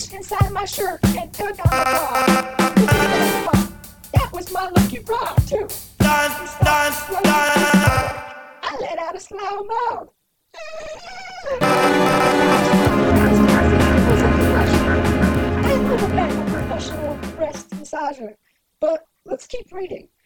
reached inside my shirt and tugged on the bra. That was my lucky bra, too. I let out a slow moan. I'm a professional breast massager, but let's keep reading.